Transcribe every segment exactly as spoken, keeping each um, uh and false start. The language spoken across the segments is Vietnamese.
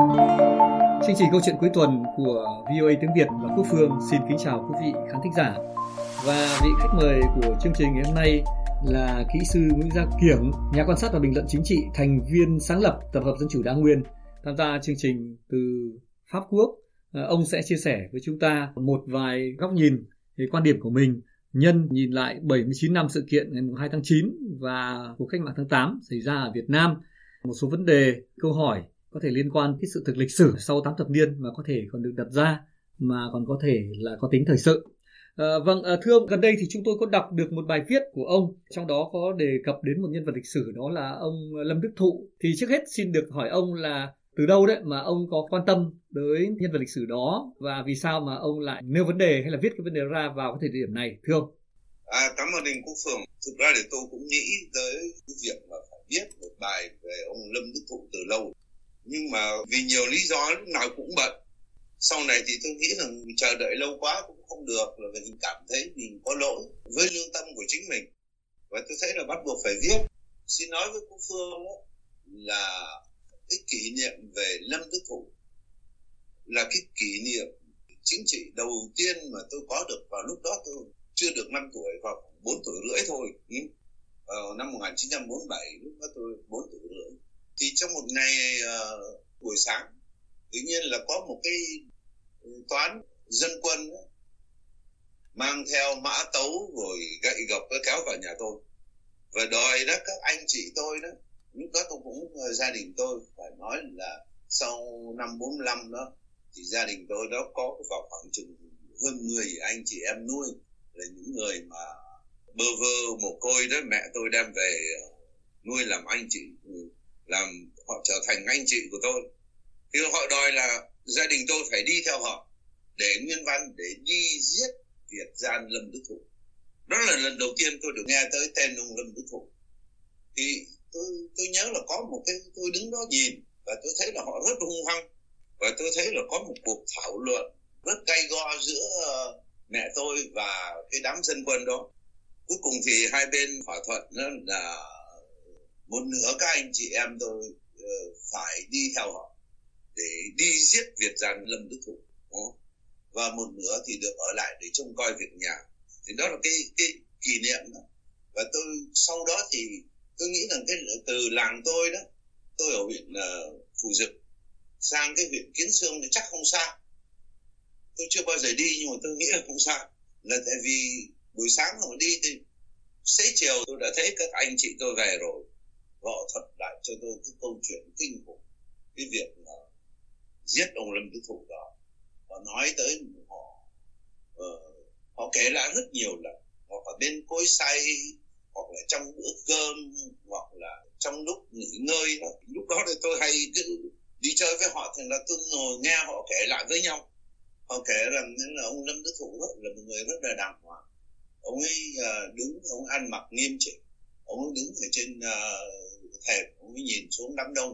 Chương trình câu chuyện cuối tuần của vê o a tiếng Việt và Quốc Phương xin kính chào quý vị khán thính giả. Và vị khách mời của chương trình ngày hôm nay là kỹ sư Nguyễn Gia Kiểng, nhà quan sát và bình luận chính trị, thành viên sáng lập Tập hợp Dân chủ Đa Nguyên, tham gia chương trình từ Pháp Quốc. Ông sẽ chia sẻ với chúng ta một vài góc nhìn, quan điểm của mình nhân nhìn lại bảy mươi chín năm sự kiện ngày hai tháng chín và cuộc cách mạng tháng tám xảy ra ở Việt Nam. Một số vấn đề, câu hỏi có thể liên quan đến sự thực lịch sử sau tám thập niên mà có thể còn được đặt ra, mà còn có thể là có tính thời sự. À, vâng, à, thưa ông, gần đây thì chúng tôi có đọc được một bài viết của ông, trong đó có đề cập đến một nhân vật lịch sử, đó là ông Lâm Đức Thụ. Thì trước hết xin được hỏi ông là từ đâu đấy mà ông có quan tâm tới nhân vật lịch sử đó, và vì sao mà ông lại nêu vấn đề hay là viết cái vấn đề ra vào cái thời điểm này, thưa ông? À, cảm ơn Đình Quốc Phương. Thực ra thì tôi cũng nghĩ tới cái việc mà phải viết một bài về ông Lâm Đức Thụ từ lâu. Nhưng mà vì nhiều lý do lúc nào cũng bận. Sau này thì tôi nghĩ rằng chờ đợi lâu quá cũng không được, là vì mình cảm thấy mình có lỗi với lương tâm của chính mình. Và tôi thấy là bắt buộc phải viết. Xin nói với cô Phương đó, là cái kỷ niệm về Lâm Đức Thụ là cái kỷ niệm chính trị đầu tiên mà tôi có được vào lúc đó. Tôi chưa được năm tuổi, vào khoảng bốn tuổi rưỡi thôi. Vào năm một nghìn chín trăm bốn mươi bảy, lúc đó tôi bốn tuổi rưỡi. Thì trong một ngày uh, buổi sáng, tự nhiên là có một cái toán dân quân đó, mang theo mã tấu rồi gậy gộc kéo vào nhà tôi và đòi đó các anh chị tôi đó. Lúc đó tôi cũng uh, gia đình tôi phải nói là sau năm bốn mươi lăm đó thì gia đình tôi đó có vào khoảng chừng hơn mười anh chị em nuôi, là những người mà bơ vơ mồ côi đó, mẹ tôi đem về nuôi làm anh chị, làm họ trở thành anh chị của tôi. Thì họ đòi là gia đình tôi phải đi theo họ để nguyên văn, để đi giết Việt gian Lâm Đức Thụ. Đó là lần đầu tiên tôi được nghe tới tên ông Lâm Đức Thụ. Thì tôi, tôi nhớ là có một cái, tôi đứng đó nhìn và tôi thấy là họ rất hung hăng, và tôi thấy là có một cuộc thảo luận rất gay go giữa mẹ tôi và cái đám dân quân đó. Cuối cùng thì hai bên thỏa thuận là một nửa các anh chị em tôi uh, phải đi theo họ để đi giết Việt gian Lâm Đức Thụ, và một nửa thì được ở lại để trông coi việc nhà. Thì đó là cái cái kỷ niệm đó. Và tôi sau đó thì tôi nghĩ rằng cái từ làng tôi đó, tôi ở huyện uh, Phù Dực sang cái huyện Kiến Xương thì chắc không xa. Tôi chưa bao giờ đi nhưng mà tôi nghĩ là không xa, là tại vì buổi sáng họ đi thì xế chiều tôi đã thấy các anh chị tôi về rồi. Họ thuật lại cho tôi cái câu chuyện kinh khủng, cái việc là giết ông Lâm Đức Thụ đó. Họ nói tới họ, uh, họ kể lại rất nhiều lần, hoặc ở bên cối xay, hoặc là trong bữa cơm, hoặc là trong lúc nghỉ ngơi đó. Lúc đó thì tôi hay cứ đi chơi với họ, thì là tôi ngồi nghe họ kể lại với nhau. Họ kể rằng là ông Lâm Đức Thụ rất là một người rất là đàng hoàng. Ông ấy uh, đứng, ông ăn mặc nghiêm chỉnh, ông ấy đứng ở trên uh, thềm, ông ấy nhìn xuống đám đông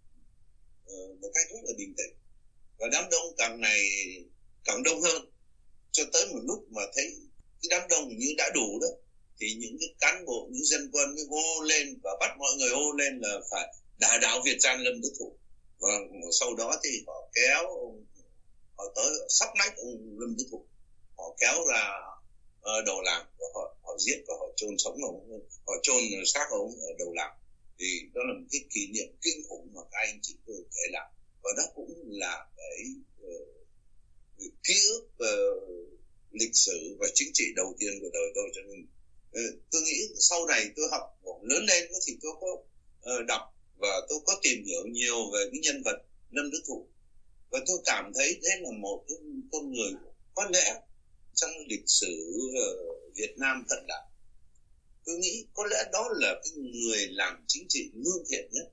uh, một cách rất là bình tĩnh. Và đám đông càng ngày càng đông hơn, cho tới một lúc mà thấy cái đám đông như đã đủ đó, thì những cái cán bộ, những dân quân mới hô lên và bắt mọi người hô lên là phải đả đảo Việt gian Lâm Đức Thụ. Và sau đó thì họ kéo ông, họ tới sóc nách ông Lâm Đức Thụ, họ kéo ra uh, đầu làng và họ, họ giết và họ chôn sống ông, họ chôn xác ông ở đầu làng. Thì đó là một cái kỷ niệm kinh khủng mà các anh chị tôi kể lại, và đó cũng là cái uh, ký ức uh, lịch sử và chính trị đầu tiên của đời tôi. Cho nên uh, tôi nghĩ sau này tôi học lớn lên thì tôi có uh, đọc và tôi có tìm hiểu nhiều về cái nhân vật Lâm Đức Thụ, và tôi cảm thấy đấy là một cái con người có lẽ trong lịch sử uh, Việt Nam cận đại, tôi nghĩ có lẽ đó là cái người làm chính trị lương thiện nhất.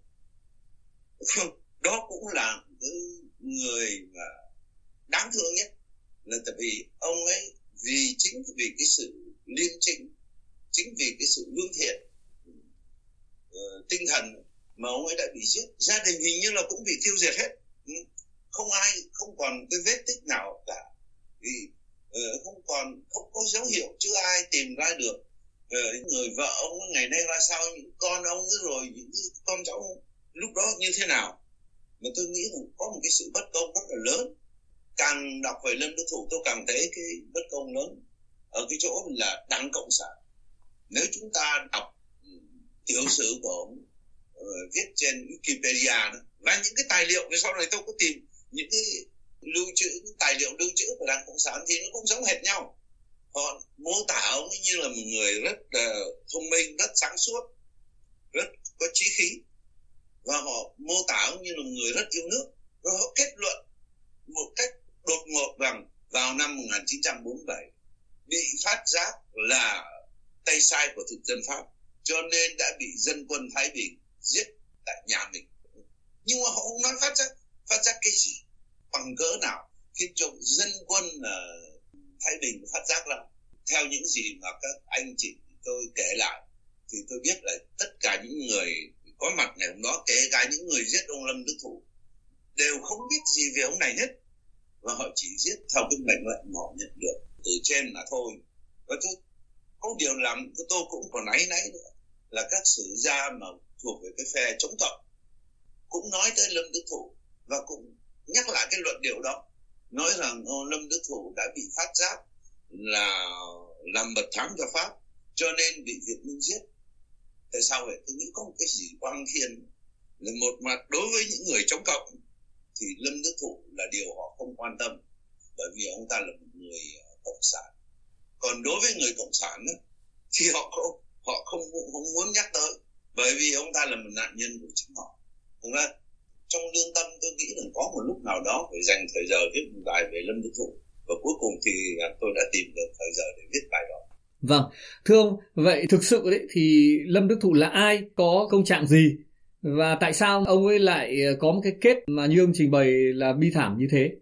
Đó cũng là cái người mà đáng thương nhất, là tại vì ông ấy vì chính vì cái sự liêm chính, chính vì cái sự lương thiện uh, tinh thần mà ông ấy đã bị giết. Gia đình hình như là cũng bị tiêu diệt hết, không ai, không còn cái vết tích nào cả, vì uh, không còn, không có dấu hiệu, chưa ai tìm ra được uh, người vợ ông ngày nay ra sao, những con ông rồi những con cháu lúc đó như thế nào. mà tôi nghĩ là có một cái sự bất công rất là lớn. Càng đọc về Lâm Đức Thụ tôi càng thấy cái bất công lớn ở cái chỗ là Đảng Cộng sản. Nếu chúng ta đọc tiểu sử của ông uh, viết trên Wikipedia đó, và những cái tài liệu, sau này tôi có tìm những cái lưu trữ, những tài liệu lưu trữ của Đảng Cộng sản thì nó cũng giống hệt nhau. Họ mô tả ông như là một người rất uh, thông minh, rất sáng suốt, rất có chí khí, và họ mô tả ông như là một người rất yêu nước. Rồi họ kết luận một cách đột ngột rằng vào năm một nghìn chín trăm bốn mươi bảy bị phát giác là tay sai của thực dân Pháp, cho nên đã bị dân quân Thái Bình giết tại nhà mình. Nhưng mà họ không nói phát giác phát giác cái gì, bằng cỡ nào khiến cho dân quân uh, Thái Bình phát giác ra. Theo những gì mà các anh chị tôi kể lại thì tôi biết là tất cả những người có mặt ngày hôm đó, kể cả những người giết ông Lâm Đức Thụ, đều không biết gì về ông này hết, và họ chỉ giết theo cái mệnh lệnh mà họ nhận được từ trên mà thôi. Và tôi có điều làm tôi cũng còn náy náy nữa là các sử gia mà thuộc về cái phe chống cộng cũng nói tới Lâm Đức Thụ và cũng nhắc lại cái luận điệu đó, nói rằng oh, Lâm Đức Thụ đã bị phát giác là làm bật thắng cho Pháp, cho nên bị Việt Minh giết. Tại sao vậy? Tôi nghĩ có một cái gì oan thiên là một mặt đối với những người chống cộng thì Lâm Đức Thụ là điều họ không quan tâm, bởi vì ông ta là một người cộng sản. Còn đối với người cộng sản đó, thì họ không họ không, không muốn nhắc tới, bởi vì ông ta là một nạn nhân của chính họ. Thực ra trong lương tâm tôi nghĩ là có một lúc nào đó phải dành thời giờ viết một bài về Lâm Đức Thụ, và cuối cùng thì tôi đã tìm được thời giờ để viết bài đó. Vâng, thưa ông, vậy thực sự đấy thì Lâm Đức Thụ là ai, có công trạng gì, và tại sao ông ấy lại có một cái kết mà như ông trình bày là bi thảm như thế?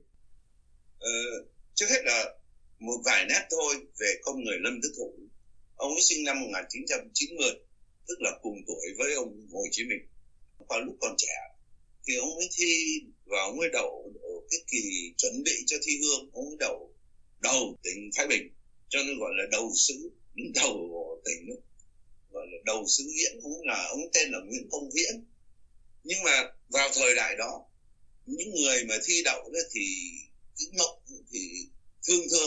Ờ, trước hết là một vài nét thôi về con người Lâm Đức Thụ. Ông ấy sinh năm một nghìn chín trăm chín mươi, tức là cùng tuổi với ông Hồ Chí Minh. Vào lúc còn trẻ thì ông ấy thi và ông ấy đậu ở cái kỳ chuẩn bị cho thi hương, ông ấy đậu đầu tỉnh Thái Bình, cho nên gọi là đầu xứ, đứng đầu của tỉnh nữa, gọi là đầu xứ Viễn. Ông là ông tên là Nguyễn Công Viễn. Nhưng mà vào thời đại đó, những người mà thi đậu đó thì cái mộng thì thường thường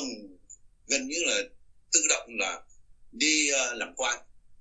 gần như là tự động là đi uh, làm quan.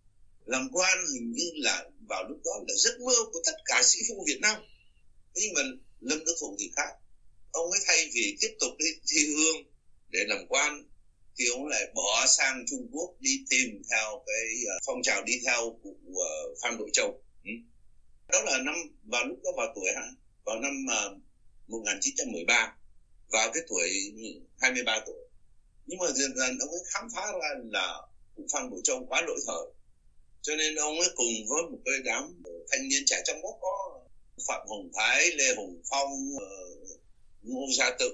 Làm quan hình như là vào lúc đó là giấc mơ của tất cả sĩ phu Việt Nam. Nhưng mà Lâm Đức Thụ thì khác. Ông ấy thay vì tiếp tục đi thi hương để làm quan thì ông lại bỏ sang Trung Quốc đi tìm theo cái uh, phong trào đi theo của uh, Phan Bội Châu. Ừ. Đó là năm vào lúc đó vào tuổi vào năm uh, một nghìn chín trăm mười ba, vào cái tuổi hai mươi ba tuổi. Nhưng mà dần dần ông ấy khám phá ra là Phan Bội Châu quá lỗi thời, cho nên ông ấy cùng với một cái đám thanh niên trẻ, trong đó có Phạm Hồng Thái, Lê Hồng Phong, uh, Ngô Gia Tự,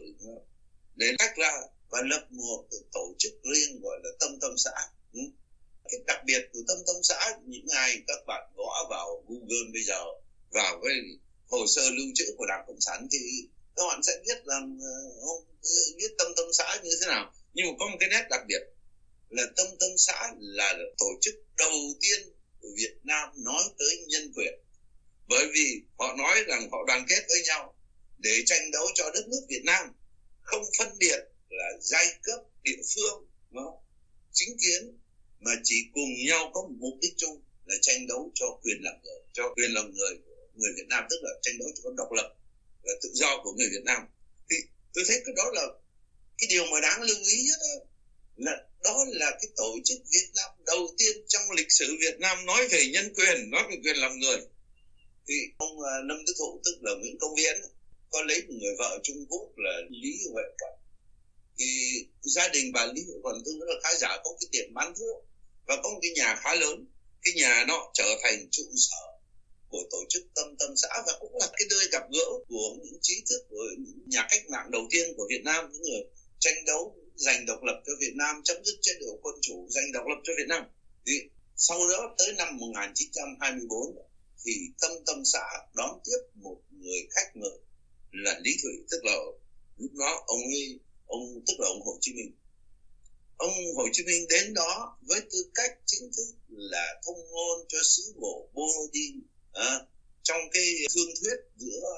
để tách ra và lập một tổ chức riêng gọi là Tâm Tâm Xã. Ừ. Cái đặc biệt của Tâm Tâm Xã, những ngày các bạn gõ vào Google bây giờ, vào cái hồ sơ lưu trữ của Đảng Cộng sản thì các bạn sẽ biết rằng uh, biết Tâm Tâm Xã như thế nào. Nhưng mà có một cái nét đặc biệt là Tâm Tâm Xã là tổ chức đầu tiên của Việt Nam nói tới nhân quyền, bởi vì họ nói rằng họ đoàn kết với nhau để tranh đấu cho đất nước Việt Nam, không phân biệt là giai cấp, địa phương, nó chính kiến, mà chỉ cùng nhau có một mục đích chung là tranh đấu cho quyền làm người, cho quyền làm người của người Việt Nam, tức là tranh đấu cho độc lập và tự do của người Việt Nam. Thì tôi thấy cái đó là cái điều mà đáng lưu ý nhất đó, là đó là cái tổ chức Việt Nam đầu tiên trong lịch sử Việt Nam nói về nhân quyền, nói về quyền làm người. Thì ông uh, Lâm Đức Thụ, tức là Nguyễn Công Viễn, có lấy một người vợ Trung Quốc là Lý Huệ Quận. Thì gia đình bà Lý Huệ Quận tương đối là khá giả, có cái tiệm bán thuốc và có một cái nhà khá lớn. Cái nhà nó trở thành trụ sở của tổ chức Tâm Tâm Xã và cũng là cái nơi gặp gỡ của những trí thức, của những nhà cách mạng đầu tiên của Việt Nam, những người tranh đấu giành độc lập cho Việt Nam, chấm dứt chế độ quân chủ, giành độc lập cho Việt Nam. Thì sau đó tới năm một nghìn chín trăm hai mươi bốn thì Tâm Tâm Xã đón tiếp một người khách mời là Lý Thủy, tức là lúc đó ông ấy, ông tức là ông Hồ Chí Minh. Ông Hồ Chí Minh đến đó với tư cách chính thức là thông ngôn cho sứ bộ Borodin, à, trong cái thương thuyết giữa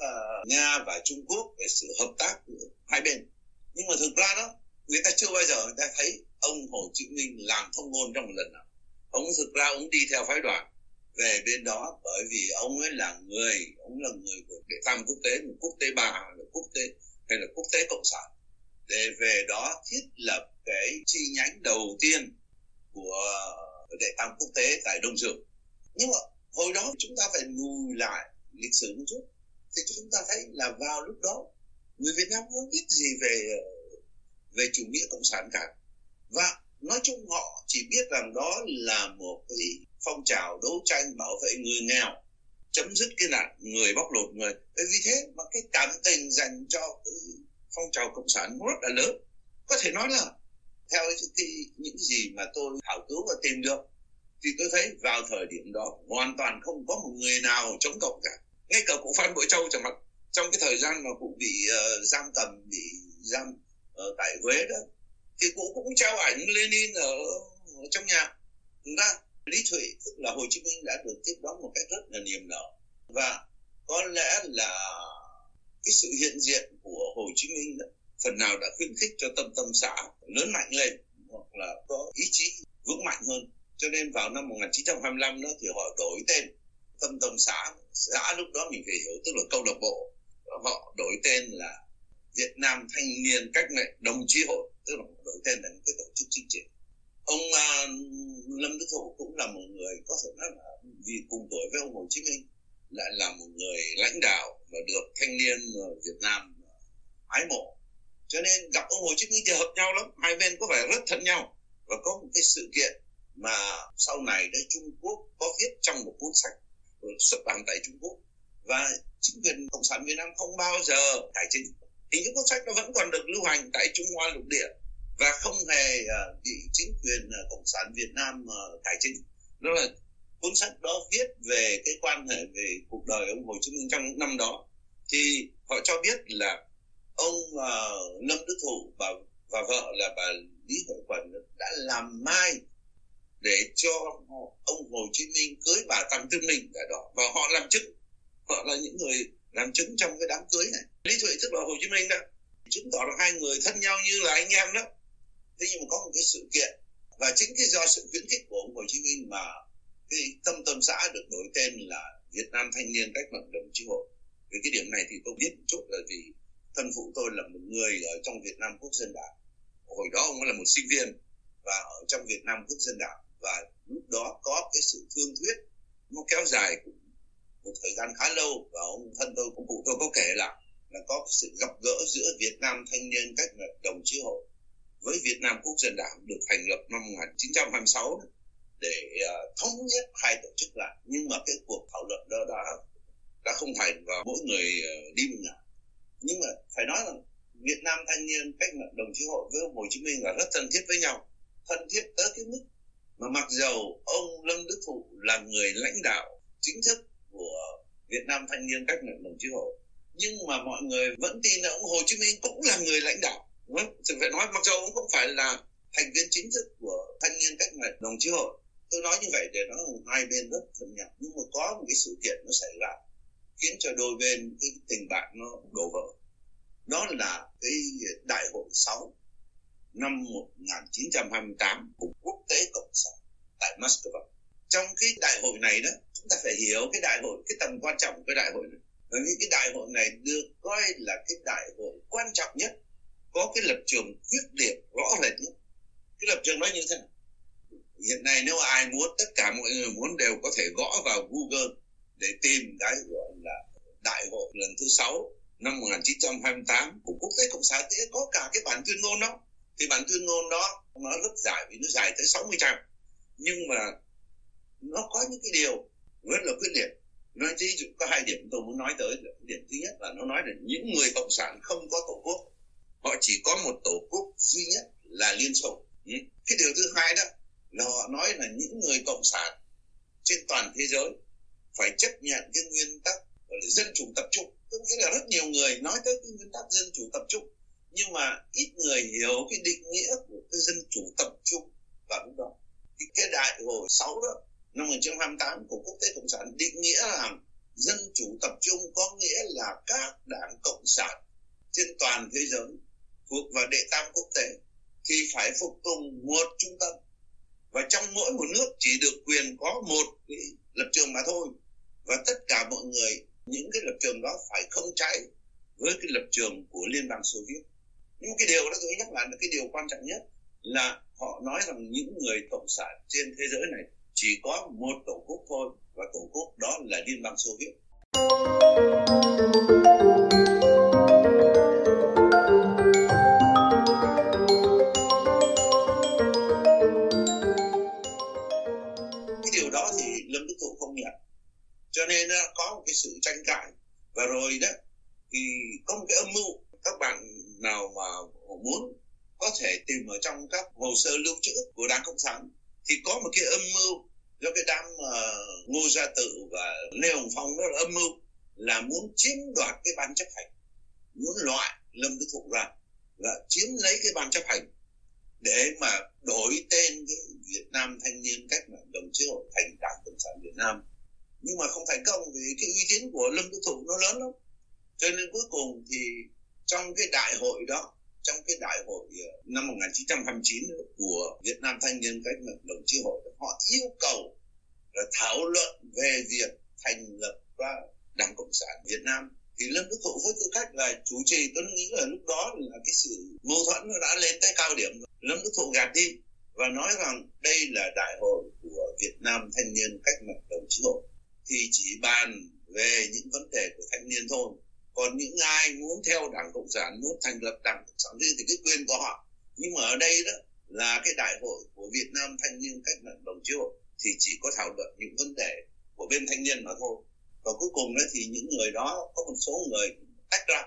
Nga và Trung Quốc về sự hợp tác của hai bên. Nhưng mà thực ra đó, người ta chưa bao giờ người ta thấy ông Hồ Chí Minh làm thông ngôn trong một lần nào. Ông thực ra ông đi theo phái đoàn về bên đó bởi vì ông ấy là người, ông là người của đệ tam quốc tế, quốc tế ba, là quốc tế hay là quốc tế cộng sản, để về đó thiết lập cái chi nhánh đầu tiên của đệ tam quốc tế tại Đông Dương. Nhưng mà hồi đó chúng ta phải lùi lại lịch sử một chút, thì chúng ta thấy là vào lúc đó người Việt Nam không biết gì về về chủ nghĩa cộng sản cả, và nói chung họ chỉ biết rằng đó là một cái phong trào đấu tranh bảo vệ người nghèo, chấm dứt cái nạn người bóc lột người. Bởi vì thế mà cái cảm tình dành cho cái phong trào cộng sản rất là lớn. Có thể nói là theo cái, những gì mà tôi khảo cứu và tìm được, thì tôi thấy vào thời điểm đó hoàn toàn không có một người nào chống cộng cả. Ngay cả cụ Phan Bội Châu chẳng hạn, trong cái thời gian mà cụ bị uh, giam cầm, bị giam ở tại Huế đó, thì cụ cũng treo ảnh Lenin ở, ở trong nhà. Thực ra Lý Thụy, tức là Hồ Chí Minh, đã được tiếp đón một cách rất là niềm nở, và có lẽ là cái sự hiện diện của Hồ Chí Minh đó, phần nào đã khuyến khích cho Tâm Tâm xã lớn mạnh lên, hoặc là có ý chí vững mạnh hơn. Cho nên vào năm một nghìn chín trăm hai mươi lăm đó thì họ đổi tên Tâm Tâm xã. Xã lúc đó mình phải hiểu tức là câu lạc bộ. Họ đổi tên là Việt Nam Thanh Niên Cách Mệnh Đồng Chí Hội, tức là đổi tên thành cái tổ chức chính trị. Ông uh, Lâm Đức Thụ cũng là một người có thể nói là vì cùng tuổi với ông Hồ Chí Minh, lại là một người lãnh đạo mà được thanh niên Việt Nam ái mộ. Cho nên gặp ông Hồ Chí Minh thì hợp nhau lắm, hai bên có vẻ rất thân nhau. Và có một cái sự kiện mà sau này đấy Trung Quốc có viết trong một cuốn sách xuất bản tại Trung Quốc, và chính quyền Cộng sản Việt Nam không bao giờ cải chính. Thì những cuốn sách nó vẫn còn được lưu hành tại Trung Hoa lục địa và không hề uh, bị chính quyền uh, Cộng sản Việt Nam uh, cải chính. Đó là cuốn sách đó viết về cái quan hệ về cuộc đời ông Hồ Chí Minh trong những năm đó. Thì họ cho biết là ông uh, Lâm Đức Thụ và, và vợ là bà Lý Huệ Quẩn đã làm mai để cho ông Hồ Chí Minh cưới bà Tam Tư Minh tại đó, và họ làm chứng, họ là những người làm chứng trong cái đám cưới này. Lý Thụy tức là Hồ Chí Minh đó, chứng tỏ là hai người thân nhau như là anh em đó. Thế nhưng mà có một cái sự kiện, và chính cái do sự khuyến khích của ông Hồ Chí Minh mà cái Tâm Tâm xã được đổi tên là Việt Nam Thanh Niên Cách Mạng Đồng Chí Hội. Vì cái điểm này thì tôi biết một chút, là vì thân phụ tôi là một người ở trong Việt Nam Quốc dân Đảng. Hồi đó ông là một sinh viên và ở trong Việt Nam Quốc dân Đảng, và lúc đó có cái sự thương thuyết nó kéo dài cũng một thời gian khá lâu, và ông thân tôi, ông cụ tôi có kể lại là có cái sự gặp gỡ giữa Việt Nam Thanh Niên Cách Mạng Đồng Chí Hội với Việt Nam Quốc dân Đảng được thành lập năm một nghìn chín trăm hai mươi sáu để uh, thống nhất hai tổ chức lại. Nhưng mà cái cuộc thảo luận đó đã đã không thành, và mỗi người uh, đi một ngả. Nhưng mà phải nói là Việt Nam Thanh Niên Cách Mạng Đồng Chí Hội với ông Hồ Chí Minh là rất thân thiết với nhau, thân thiết tới cái mức mà mặc dầu ông Lâm Đức Thụ là người lãnh đạo chính thức của Việt Nam Thanh Niên Cách Mạng Đồng Chí Hội, nhưng mà mọi người vẫn tin là ông Hồ Chí Minh cũng là người lãnh đạo. Thực phải nói mặc dầu ông không phải là thành viên chính thức của Thanh Niên Cách Mạng Đồng Chí Hội. Tôi nói như vậy để nói hai bên rất thân nhau, nhưng mà có một cái sự kiện nó xảy ra khiến cho đôi bên cái tình bạn nó đổ vỡ. Đó là cái đại hội sáu năm một nghìn chín trăm hai mươi tám của Quốc tế Cộng sản tại Moscow. Trong cái đại hội này đó, chúng ta phải hiểu cái đại hội, cái tầm quan trọng của cái đại hội này. Bởi vì cái đại hội này được coi là cái đại hội quan trọng nhất, có cái lập trường quyết liệt rõ rệt nhất. Cái lập trường đó như thế nào? Hiện nay nếu ai muốn, tất cả mọi người muốn đều có thể gõ vào Google để tìm cái gọi là đại hội lần thứ sáu năm một nghìn chín trăm hai mươi tám của Quốc tế Cộng sản. Thế có cả cái bản tuyên ngôn đó. Thì bản tuyên ngôn đó nó rất dài, vì nó dài tới sáu mươi trang, nhưng mà nó có những cái điều rất là quyết liệt. Nói ví dụ có hai điểm tôi muốn nói tới. Điểm thứ nhất là nó nói là những người cộng sản không có tổ quốc, họ chỉ có một tổ quốc duy nhất là Liên Xô. Cái điều thứ hai đó là họ nói là những người cộng sản trên toàn thế giới phải chấp nhận cái nguyên tắc gọi là dân chủ tập trung. Tức nghĩa là rất nhiều người nói tới cái nguyên tắc dân chủ tập trung, nhưng mà ít người hiểu cái định nghĩa của cái dân chủ tập trung vào lúc đó. Thì cái đại hội sáu đó năm một nghìn chín trăm hai mươi tám của Quốc tế Cộng sản định nghĩa là dân chủ tập trung có nghĩa là các đảng cộng sản trên toàn thế giới thuộc vào đệ tam quốc tế thì phải phục tùng một trung tâm, và trong mỗi một nước chỉ được quyền có một cái lập trường mà thôi, và tất cả mọi người những cái lập trường đó phải không trái với cái lập trường của Liên bang Xô Viết. Nhưng cái điều đó tôi nhắc lại là cái điều quan trọng nhất là họ nói rằng những người cộng sản trên thế giới này chỉ có một tổ quốc thôi, và tổ quốc đó là Liên bang Xô Viết. Cái điều đó thì Lâm Đức Thụ không nhận, cho nên có một cái sự tranh cãi. Và rồi đó thì có một cái âm mưu, các bạn nào mà muốn có thể tìm ở trong các hồ sơ lưu trữ của Đảng Cộng sản thì có một cái âm mưu do cái đám uh, Ngô Gia Tự và Lê Hồng Phong, đó là âm mưu là muốn chiếm đoạt cái ban chấp hành, muốn loại Lâm Đức Thụ ra và chiếm lấy cái ban chấp hành để mà đổi tên cái Việt Nam Thanh niên Cách mạng Đồng Chí Hội thành Đảng Cộng sản Việt Nam. Nhưng mà không thành công vì cái uy tín của Lâm Đức Thụ nó lớn lắm. Cho nên cuối cùng thì trong cái đại hội đó, trong cái đại hội năm một nghìn chín trăm hai mươi chín của Việt Nam Thanh niên Cách mạng Đồng Chí Hội, họ yêu cầu là thảo luận về việc thành lập ra Đảng Cộng sản Việt Nam. Thì Lâm Đức Thụ với tư cách là chủ trì, tôi nghĩ là lúc đó là cái sự mâu thuẫn nó đã lên tới cao điểm. Lâm Đức Thụ gạt đi và nói rằng đây là đại hội của Việt Nam Thanh niên Cách mạng Đồng Chí Hội, thì chỉ bàn về những vấn đề của thanh niên thôi. Còn những ai muốn theo Đảng Cộng sản, muốn thành lập Đảng Cộng sản thì cái quyền của họ. Nhưng mà ở đây đó là cái đại hội của Việt Nam Thanh niên Cách mạng Đồng Chí Hội thì chỉ có thảo luận những vấn đề của bên thanh niên mà thôi. Và cuối cùng đó thì những người đó có một số người tách ra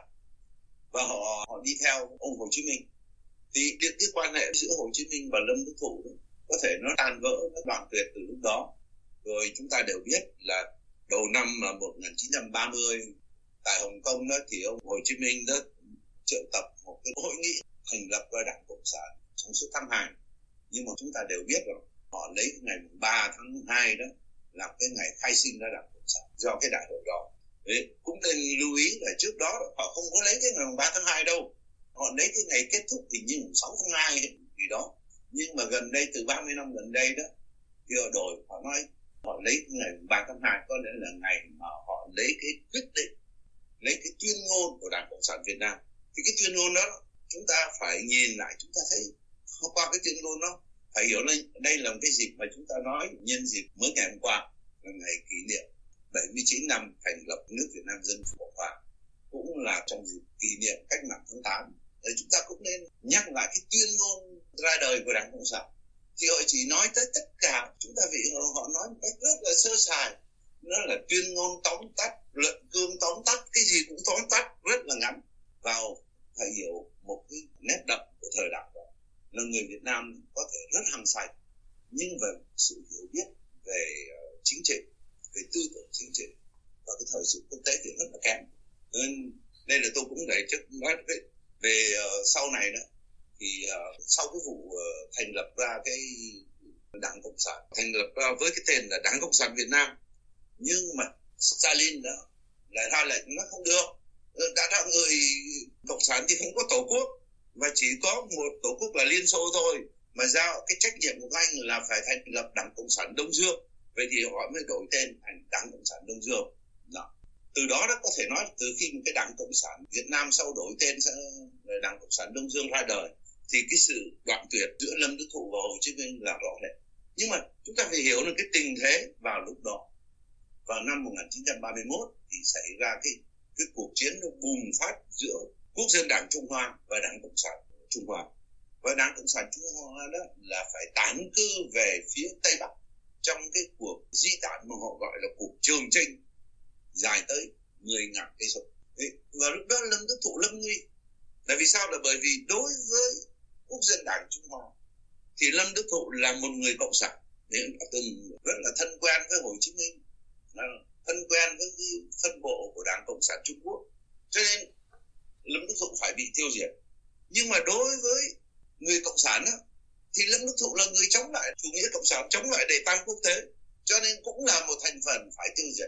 và họ, họ đi theo ông Hồ Chí Minh. Thì cái, cái quan hệ giữa Hồ Chí Minh và Lâm Đức Thụ đó, có thể nó tan vỡ, nó đoạn tuyệt từ lúc đó. Rồi chúng ta đều biết là đầu năm một nghìn chín trăm ba mươi tại Hồng Kông đó thì ông Hồ Chí Minh đó triệu tập một cái hội nghị thành lập ra Đảng Cộng sản trong suốt tháng hai. Nhưng mà chúng ta đều biết rồi, họ lấy cái ngày ba tháng hai đó làm cái ngày khai sinh ra Đảng Cộng sản do cái đại hội đó. Đấy, cũng nên lưu ý là trước đó họ không có lấy cái ngày ba tháng hai đâu, họ lấy cái ngày kết thúc thì như sáu tháng hai gì đó. Nhưng mà gần đây, từ ba mươi năm gần đây đó, thì họ đổi, họ nói họ lấy cái ngày ba tháng hai có lẽ là ngày mà họ lấy cái quyết định, lấy cái tuyên ngôn của Đảng Cộng sản Việt Nam. Thì cái tuyên ngôn đó chúng ta phải nhìn lại, chúng ta thấy qua cái tuyên ngôn đó phải hiểu là đây là một cái dịp mà chúng ta nói nhân dịp mới ngày hôm qua là ngày kỷ niệm bảy mươi chín năm thành lập nước Việt Nam Dân Chủ Cộng Hòa, cũng là trong dịp kỷ niệm cách mạng tháng tám. Để chúng ta cũng nên nhắc lại cái tuyên ngôn ra đời của Đảng Cộng sản. Thì họ chỉ nói tới tất cả, chúng ta vì họ nói một cách rất là sơ sài, nó là tuyên ngôn tóm tắt, luận cương tóm tắt, cái gì cũng tóm tắt rất là ngắn. Vào phải hiểu một cái nét đậm của thời đại đó là người Việt Nam có thể rất hăng say, nhưng về sự hiểu biết về uh, chính trị, về tư tưởng chính trị và cái thời sự quốc tế thì rất là kém. Nên đây là tôi cũng để trước nói về, về uh, sau này đó thì uh, sau cái vụ uh, thành lập ra cái Đảng Cộng sản, thành lập ra với cái tên là Đảng Cộng sản Việt Nam, nhưng mà Stalin đó lại ra lệnh nó không được, đã ra người cộng sản thì không có tổ quốc và chỉ có một tổ quốc là Liên Xô thôi, mà giao cái trách nhiệm của anh là phải thành lập Đảng Cộng sản Đông Dương. Vậy thì họ mới đổi tên thành Đảng Cộng sản Đông Dương. Đó. Từ đó đó có thể nói từ khi cái Đảng Cộng sản Việt Nam sau đổi tên sang Đảng Cộng sản Đông Dương ra đời thì cái sự đoạn tuyệt giữa Lâm Đức Thụ và Hồ Chí Minh là rõ rệt. Nhưng mà chúng ta phải hiểu được cái tình thế vào lúc đó. Vào năm một nghìn chín trăm ba mươi mốt thì xảy ra cái cái cuộc chiến nó bùng phát giữa Quốc dân Đảng Trung Hoa và Đảng Cộng sản Trung Hoa. Và Đảng Cộng sản Trung Hoa đó là phải tán cư về phía Tây Bắc trong cái cuộc di tản mà họ gọi là cuộc Trường Chinh dài tới mười nghìn cây số. Và lúc đó Lâm Đức Thụ lâm nguy. Là vì sao? Là bởi vì đối với Quốc dân Đảng Trung Hoa thì Lâm Đức Thụ là một người cộng sản, nên đã từng rất là thân quen với Hồ Chí Minh, thân quen với cái phân bộ của Đảng Cộng sản Trung Quốc, cho nên Lâm Đức Thụ phải bị tiêu diệt. Nhưng mà đối với người cộng sản á, thì Lâm Đức Thụ là người chống lại chủ nghĩa cộng sản, chống lại đệ tam quốc tế, cho nên cũng là một thành phần phải tiêu diệt.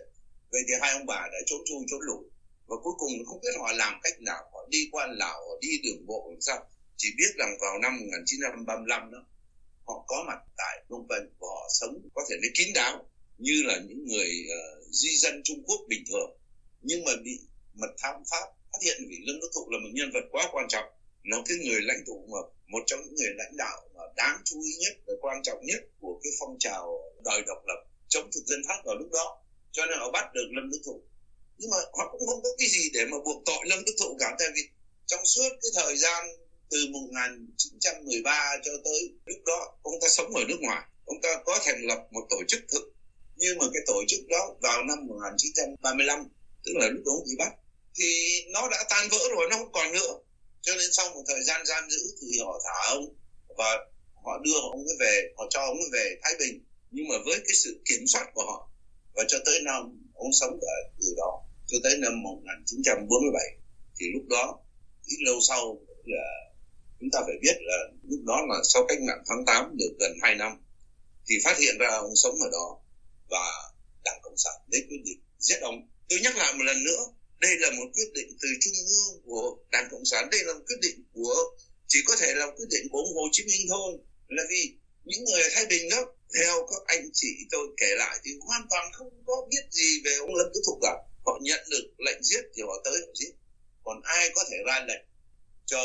Vậy thì hai ông bà đã trốn chui trốn lủi, và cuối cùng không biết họ làm cách nào, họ đi qua Lào, họ đi đường bộ làm sao. Chỉ biết rằng vào năm một nghìn chín trăm ba mươi lăm đó, họ có mặt tại Phnom Penh và họ sống có thể nói kín đáo như là những người uh, di dân Trung Quốc bình thường, nhưng mà bị mật thám Pháp phát hiện vì Lâm Đức Thụ là một nhân vật quá quan trọng, là cái người lãnh tụ mà một trong những người lãnh đạo mà đáng chú ý nhất và quan trọng nhất của cái phong trào đòi độc lập chống thực dân Pháp vào lúc đó, cho nên họ bắt được Lâm Đức Thụ. Nhưng mà họ cũng không có cái gì để mà buộc tội Lâm Đức Thụ cả, tại vì trong suốt cái thời gian từ một nghìn chín trăm mười ba cho tới lúc đó ông ta sống ở nước ngoài, ông ta có thành lập một tổ chức thực, nhưng mà cái tổ chức đó vào năm một nghìn chín trăm ba mươi lăm, tức là lúc ông bị bắt, thì nó đã tan vỡ rồi, nó không còn nữa. Cho nên sau một thời gian giam giữ thì họ thả ông và họ đưa ông ấy về, họ cho ông ấy về Thái Bình, nhưng mà với cái sự kiểm soát của họ. Và cho tới năm ông sống ở từ đó cho tới năm một nghìn chín trăm bốn mươi bảy, thì lúc đó ít lâu sau là chúng ta phải biết là lúc đó là sau cách mạng tháng tám được gần hai năm, thì phát hiện ra ông sống ở đó và Đảng Cộng sản lấy quyết định giết ông. Tôi nhắc lại một lần nữa, đây là một quyết định từ trung ương của Đảng Cộng sản, đây là một quyết định của, chỉ có thể là quyết định của ông Hồ Chí Minh thôi, là vì những người ở Thái Bình đó, theo các anh chị tôi kể lại thì hoàn toàn không có biết gì về ông Lâm Đức Thụ cả. Họ nhận được lệnh giết thì họ tới họ giết, còn ai có thể ra lệnh cho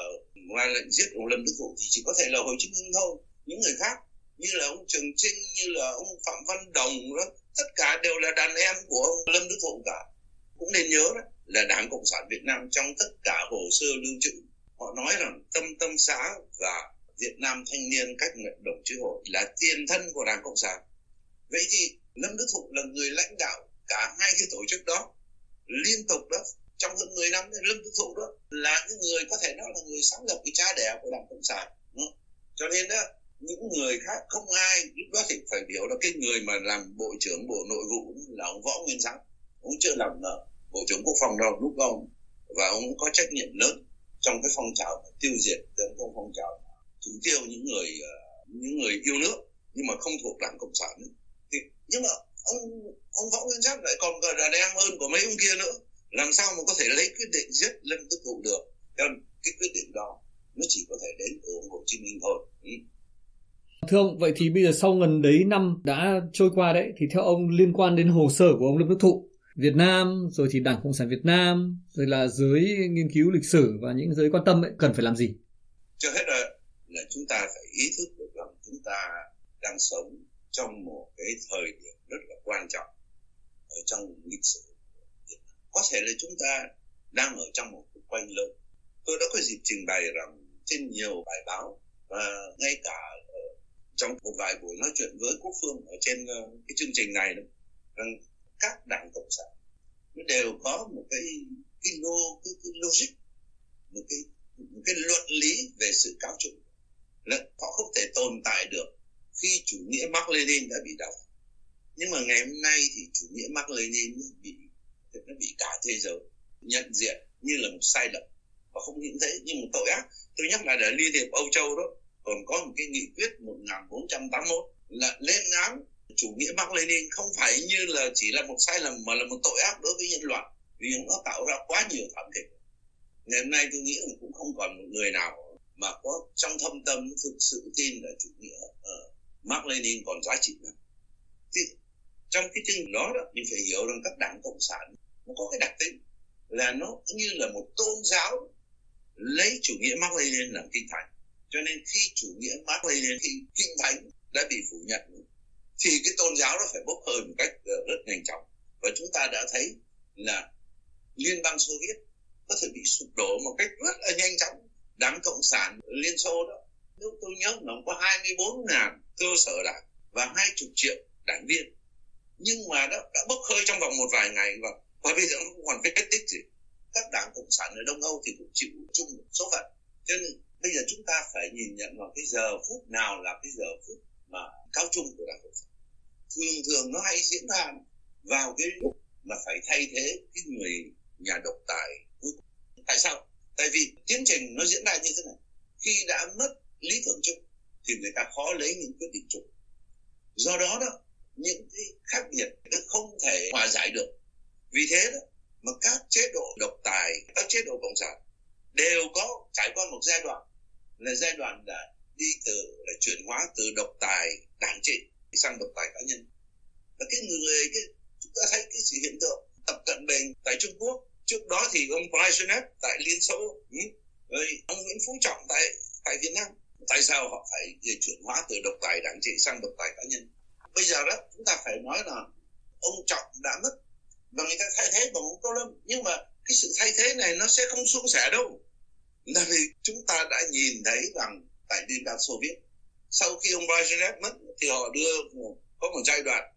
ra lệnh giết ông Lâm Đức Thụ thì chỉ có thể là Hồ Chí Minh thôi. Những người khác như là ông Trường Trinh, như là ông Phạm Văn Đồng đó, tất cả đều là đàn em của ông Lâm Đức Thụ cả. Cũng nên nhớ đó là Đảng Cộng sản Việt Nam trong tất cả hồ sơ lưu trữ, họ nói rằng Tâm Tâm Xá và Việt Nam Thanh niên Cách mạng Đồng Chí Hội là tiền thân của Đảng Cộng sản. Vậy thì Lâm Đức Thụ là người lãnh đạo cả hai cái tổ chức đó liên tục đó, trong hơn mười năm. Lâm Đức Thụ đó là những người có thể nói là người sáng lập cái cha đẻ của Đảng Cộng sản. Cho nên đó, những người khác không ai lúc đó thì phải hiểu là cái người mà làm Bộ trưởng Bộ Nội vụ là ông Võ Nguyên Giáp. Ông chưa làm uh, Bộ trưởng Quốc phòng đâu lúc đó, và ông có trách nhiệm lớn trong cái phong trào tiêu diệt, trong phong trào thủ tiêu những người uh, những người yêu nước nhưng mà không thuộc Đảng Cộng sản. Thì, nhưng mà ông ông Võ Nguyên Giáp lại còn gần là đen hơn của mấy ông kia nữa, làm sao mà có thể lấy quyết định giết Lâm Đức Thụ được? Cho nên cái quyết định đó nó chỉ có thể đến từ ông Hồ Chí Minh thôi. Ừ. Thưa ông, vậy thì bây giờ sau gần đấy năm đã trôi qua đấy, thì theo ông liên quan đến hồ sơ của ông Lâm Đức Thụ, Việt Nam, rồi thì Đảng Cộng sản Việt Nam, rồi là giới nghiên cứu lịch sử và những giới quan tâm ấy, cần phải làm gì? Trước hết là, là chúng ta phải ý thức được rằng chúng ta đang sống trong một cái thời điểm rất là quan trọng ở trong lịch sử. Có thể là chúng ta đang ở trong một cuộc quanh lớn. Tôi đã có dịp trình bày rằng trên nhiều bài báo và ngay cả trong một vài buổi nói chuyện với Quốc Phương ở trên cái chương trình này đó, rằng các đảng Cộng sản nó đều có một cái cái, lô, cái, cái logic, một cái một cái luận lý về sự cáo chung. Là họ không thể tồn tại được khi chủ nghĩa Mác Lênin đã bị đảo. Nhưng mà ngày hôm nay thì chủ nghĩa Mác Lênin bị nó bị cả thế giới nhận diện như là một sai lầm, và không những thế nhưng một tội ác. Tôi nhắc lại là Liên hiệp Âu Châu đó còn có một cái nghị quyết một nghìn bốn trăm tám mươi mốt là lên án chủ nghĩa Mác Lênin không phải như là chỉ là một sai lầm mà là một tội ác đối với nhân loại, vì nó tạo ra quá nhiều thảm kịch. Ngày hôm nay tôi nghĩ là cũng không còn một người nào mà có trong thâm tâm thực sự tin là chủ nghĩa uh, Mác Lênin còn giá trị nữa. Thì trong cái chương đó, đó mình phải hiểu rằng các đảng Cộng sản nó có cái đặc tính là nó như là một tôn giáo lấy chủ nghĩa Mác Lênin làm kinh thánh. Cho nên khi chủ nghĩa Mác Lênin, khi kinh thánh đã bị phủ nhận thì cái tôn giáo đó phải bốc hơi một cách rất nhanh chóng. Và chúng ta đã thấy là Liên bang Xô Viết có thể bị sụp đổ một cách rất là nhanh chóng. Đảng Cộng sản Liên Xô đó, nếu tôi nhớ nó có hai mươi bốn nghìn cơ sở đảng và hai mươi triệu đảng viên, nhưng mà đó đã bốc hơi trong vòng một vài ngày, và, và bây giờ nó không còn vết tích gì. Các đảng Cộng sản ở Đông Âu thì cũng chịu chung một số phận. Cho nên bây giờ chúng ta phải nhìn nhận vào cái giờ phút nào là cái giờ phút mà cáo chung của Đảng Cộng sản. Thường thường nó hay diễn ra vào cái lúc mà phải thay thế cái người nhà độc tài cuối cùng. Tại sao? Tại vì tiến trình nó diễn ra như thế này. Khi đã mất lý tưởng chung thì người ta khó lấy những quyết định chung. Do đó đó, những cái khác biệt nó không thể hòa giải được. Vì thế đó mà các chế độ độc tài, các chế độ cộng sản đều có trải qua một giai đoạn là giai đoạn là đi từ là chuyển hóa từ độc tài đảng trị sang độc tài cá nhân. Và cái người cái chúng ta thấy cái sự hiện tượng Tập Cận Bình tại Trung Quốc, trước đó thì ông Brezhnev tại Liên Xô, rồi ông Nguyễn Phú Trọng tại tại Việt Nam. Tại sao họ phải chuyển hóa từ độc tài đảng trị sang độc tài cá nhân? Bây giờ đó chúng ta phải nói là ông Trọng đã mất và người ta thay thế bằng ông Tô Lâm, nhưng mà cái sự thay thế này nó sẽ không suôn sẻ đâu. Là vì chúng ta đã nhìn thấy rằng tại Liên bang Xô Viết, sau khi ông Brezhnev mất thì họ đưa có một giai đoạn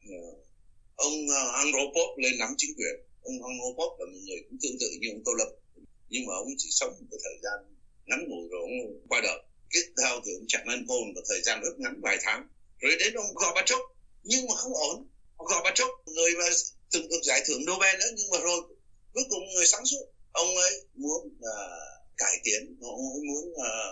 ông Andropov lên nắm chính quyền. Ông Andropov là một người cũng tương tự như ông Tô Lâm, nhưng mà ông chỉ sống một cái thời gian ngắn ngủi rồi ông qua đời. Tiếp theo thì ông Trần An Côn một thời gian rất ngắn vài tháng, rồi đến ông Gorbachev, nhưng mà không ổn. Ông Gorbachev, người mà từng được giải thưởng Nobel nữa, nhưng mà rồi cuối cùng người sáng suốt, ông ấy muốn uh, cải tiến, ông ấy muốn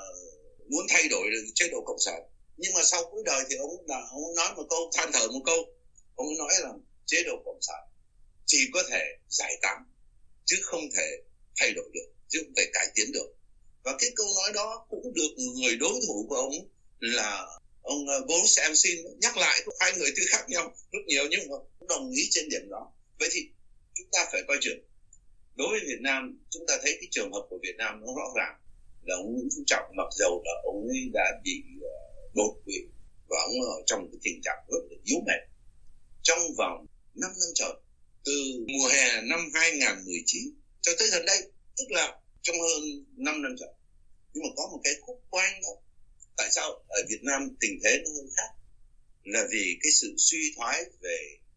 uh, muốn thay đổi được chế độ cộng sản. Nhưng mà sau cuối đời thì ông là ông nói một câu, than thở một câu, ông ấy nói rằng chế độ cộng sản chỉ có thể giải tán chứ không thể thay đổi được, chứ không thể cải tiến được. Và cái câu nói đó cũng được người đối thủ của ông là ông Boris Yeltsin nhắc lại. Hai người tuy khác nhau rất nhiều nhưng mà cũng đồng ý trên điểm đó. Vậy thì chúng ta phải coi chừng. Đối với Việt Nam, chúng ta thấy cái trường hợp của Việt Nam nó rõ ràng là ông Nguyễn Phú Trọng mặc dầu là ông ấy đã bị đột quỵ và ông ở trong cái tình trạng rất là yếu mệt trong vòng năm năm trời, từ mùa hè năm hai không một chín cho tới gần đây, tức là trong hơn năm năm trời. Nhưng mà có một cái khúc quanh đó. Tại sao ở Việt Nam tình thế nó hơi khác? Là vì cái sự suy thoái về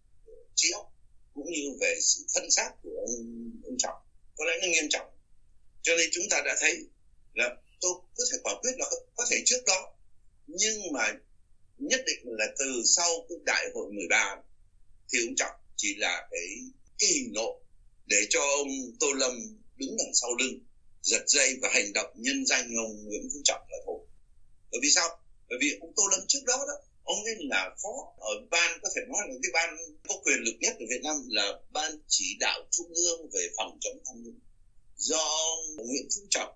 trí óc cũng như về sự thân xác của ông, ông Trọng có lẽ nó nghiêm trọng. Cho nên chúng ta đã thấy là tôi có thể quả quyết là có thể trước đó, nhưng mà nhất định là từ sau cái đại hội mười ba thì ông Trọng chỉ là cái, cái hình nộ để cho ông Tô Lâm đứng đằng sau lưng, giật dây và hành động nhân danh ông Nguyễn Phú Trọng là thôi. Bởi vì sao? Bởi vì ông Tô Lâm trước đó đó, ông ấy là phó ở ban, có thể nói là cái ban có quyền lực nhất ở Việt Nam là ban chỉ đạo trung ương về phòng chống tham nhũng, do ông Nguyễn Phú Trọng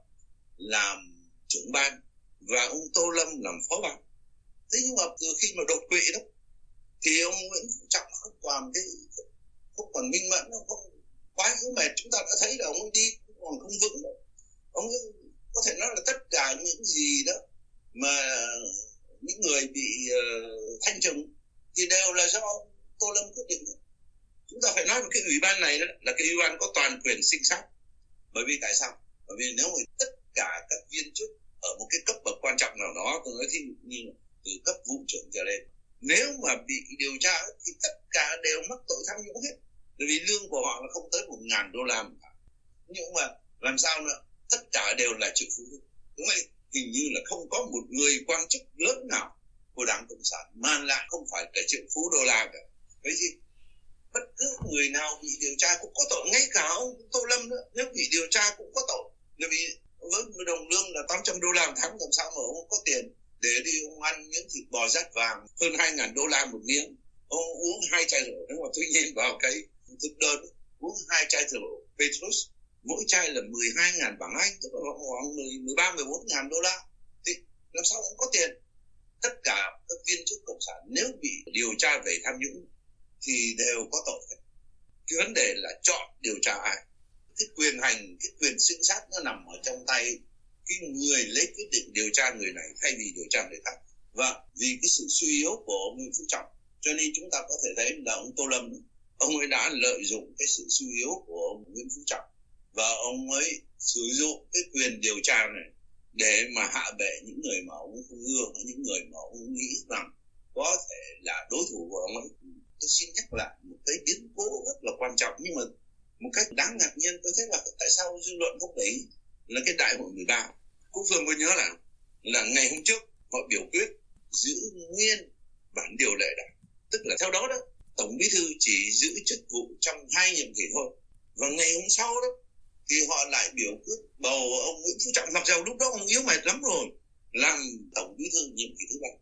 làm trưởng ban và ông Tô Lâm làm phó ban. Thế nhưng mà từ khi mà đột quỵ đó thì ông Nguyễn Phú Trọng không còn cái không còn minh mẫn, không quá yếu mệt. Chúng ta đã thấy là ông ấy đi còn không vững đâu. Ông ấy có thể nói là tất cả những gì đó mà những người bị uh, thanh trừng thì đều là do Tô Lâm quyết định. Chúng ta phải nói một cái ủy ban này đó là cái ủy ban có toàn quyền sinh sát. Bởi vì tại sao? Bởi vì nếu mà tất cả các viên chức ở một cái cấp bậc quan trọng nào đó, tôi nói thì như từ cấp vụ trưởng trở lên, nếu mà bị điều tra thì tất cả đều mắc tội tham nhũng hết. Bởi vì lương của họ là không tới một ngàn đô la. Nhưng mà làm sao nữa? Tất cả đều là triệu phú. Đúng vậy, hình như là không có một người quan chức lớn nào của Đảng Cộng sản mà lại không phải là triệu phú đô la cả. Vậy thì bất cứ người nào bị điều tra cũng có tội, ngay cả ông Tô Lâm nữa, nếu bị điều tra cũng có tội. Bởi vì với đồng lương là tám trăm đô la một tháng, làm sao mà ông có tiền để đi ông ăn những thịt bò rát vàng hơn hai ngàn đô la một miếng, ông uống hai chai rượu. Nếu mà tuy nhiên vào cái thực đơn uống hai chai rượu Petrus, mỗi chai là mười hai ngàn bảng Anh, tức là khoảng mười ba mười bốn ngàn đô la, thì làm sao ông có tiền? Tất cả các viên chức cộng sản nếu bị điều tra về tham nhũng thì đều có tội. Cái vấn đề là chọn điều tra ai. Cái quyền hành, cái quyền sinh sát nó nằm ở trong tay cái người lấy quyết định điều tra người này thay vì điều tra người khác. Và vì cái sự suy yếu của ông Nguyễn Phú Trọng, cho nên chúng ta có thể thấy là ông Tô Lâm, ông ấy đã lợi dụng cái sự suy yếu của ông Nguyễn Phú Trọng và ông ấy sử dụng cái quyền điều tra này để mà hạ bệ những người mà ông không ưa, những người mà ông nghĩ rằng có thể là đối thủ của ông ấy. Tôi xin nhắc lại một cái biến cố rất là quan trọng, nhưng mà một cách đáng ngạc nhiên tôi thấy là tại sao dư luận không để ý là cái đại hội mười ba. Quốc Phương có nhớ là là ngày hôm trước họ biểu quyết giữ nguyên bản điều lệ đảng, tức là theo đó đó Tổng Bí thư chỉ giữ chức vụ trong hai nhiệm kỳ thôi, và ngày hôm sau đó thì họ lại biểu quyết bầu ông Nguyễn Phú Trọng, mặc dù lúc đó ông yếu mệt lắm rồi, làm Tổng Bí thư nhiệm kỳ thứ ba.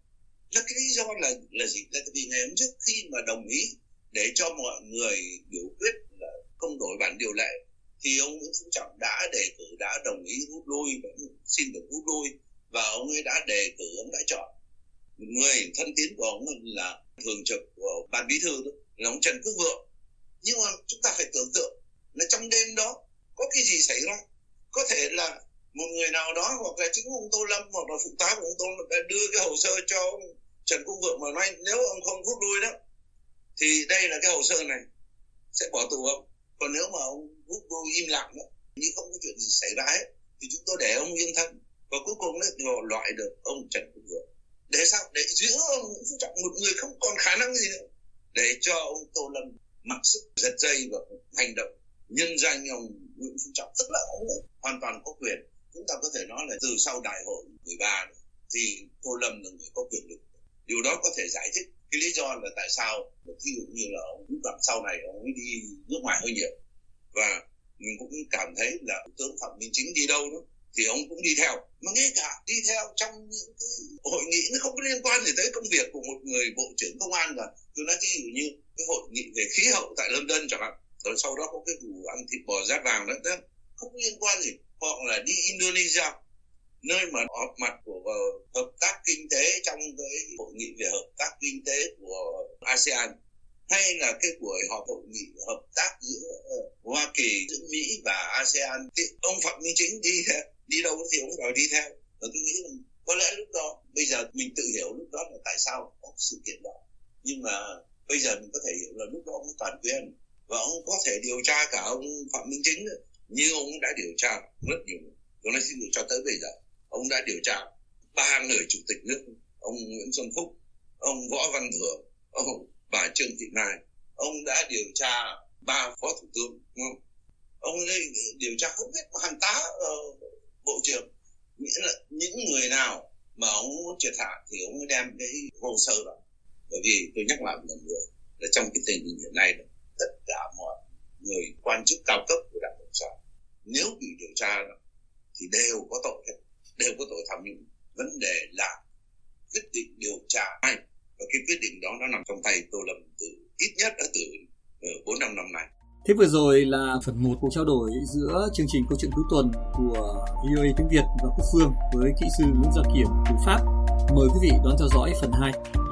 Là cái lý do là là gì? Là vì ngày hôm trước khi mà đồng ý để cho mọi người biểu quyết là không đổi bản điều lệ thì ông Nguyễn Phú Trọng đã đề cử, đã đồng ý rút lui, xin được rút lui, và ông ấy đã đề cử, ông đã chọn một người thân tín của ông là thường trực của ban bí thư đó, là ông Trần Quốc Vượng. Nhưng mà chúng ta phải tưởng tượng là trong đêm đó có cái gì xảy ra. Có thể là một người nào đó, hoặc là chính ông Tô Lâm hoặc là phụ tá của ông Tô Lâm đã đưa cái hồ sơ cho ông Trần Quốc Vượng mà nói nếu ông không rút lui đó thì đây là cái hồ sơ này sẽ bỏ tù ông. Còn nếu mà ông rút lui im lặng đó, như không có chuyện gì xảy ra hết, thì chúng tôi để ông yên thân. Và cuối cùng đấy loại được ông Trần Quốc Vượng. Để sao? Để giữ ông Nguyễn Phú Trọng, một người không còn khả năng gì nữa, để cho ông Tô Lâm mặc sức giật dây và hành động nhân danh ông Nguyễn Phú Trọng. Tức là ông ấy hoàn toàn có quyền. Chúng ta có thể nói là từ sau đại hội mười ba này, thì Tô Lâm là người có quyền lực. Điều đó có thể giải thích cái lý do là tại sao ví dụ như là ông Nguyễn Đoạn sau này ông ấy đi nước ngoài hơi nhiều, và mình cũng cảm thấy là Thủ tướng Phạm Minh Chính đi đâu đó thì ông cũng đi theo. Mà ngay cả đi theo trong những cái hội nghị nó không có liên quan gì tới công việc của một người bộ trưởng công an. Và tôi nói ví dụ như cái hội nghị về khí hậu tại London chẳng hạn, rồi sau đó có cái vụ ăn thịt bò rát vàng đó, đó không có liên quan gì. Hoặc là đi Indonesia, nơi mà họp mặt của uh, hợp tác kinh tế trong cái hội nghị về hợp tác kinh tế của a sê an, hay là cái buổi họp hội nghị hợp tác giữa uh, Hoa Kỳ, giữa Mỹ và a sê an, thì ông Phạm Minh Chính đi theo, đi đâu thì ông đòi đi theo. Và tôi nghĩ là có lẽ lúc đó, bây giờ mình tự hiểu lúc đó là tại sao có sự kiện đó. Nhưng mà bây giờ mình có thể hiểu là lúc đó ông toàn quyền, và ông có thể điều tra cả ông Phạm Minh Chính nữa. Như ông đã điều tra rất nhiều. Tôi nói xin được cho tới bây giờ ông đã điều tra ba người chủ tịch nước: ông Nguyễn Xuân Phúc, ông Võ Văn Thưởng, ông bà Trương Thị Mai. Ông đã điều tra ba phó thủ tướng, đúng không? Ông ấy điều tra không biết hàng tá uh, bộ trưởng. Nghĩa là những người nào mà ông muốn triệt hạ thì ông mới đem cái hồ sơ đó. Bởi vì tôi nhắc lại một lần nữa là trong cái tình hình hiện nay đó, tất cả mọi người quan chức cao cấp của Đảng Cộng sản nếu bị điều tra đó, thì đều có tội hết, đều có tội tham nhũng. Vấn đề là quyết định điều tra ai, và cái quyết định đó nó nằm trong tay Tô Lâm từ ít nhất đã từ bốn năm năm nay. Thế vừa rồi là phần một cuộc trao đổi giữa chương trình Câu chuyện cuối tuần của vê o a tiếng Việt và Quốc Phương với kỹ sư Nguyễn Gia Kiểm từ Pháp. Mời quý vị đón theo dõi phần hai.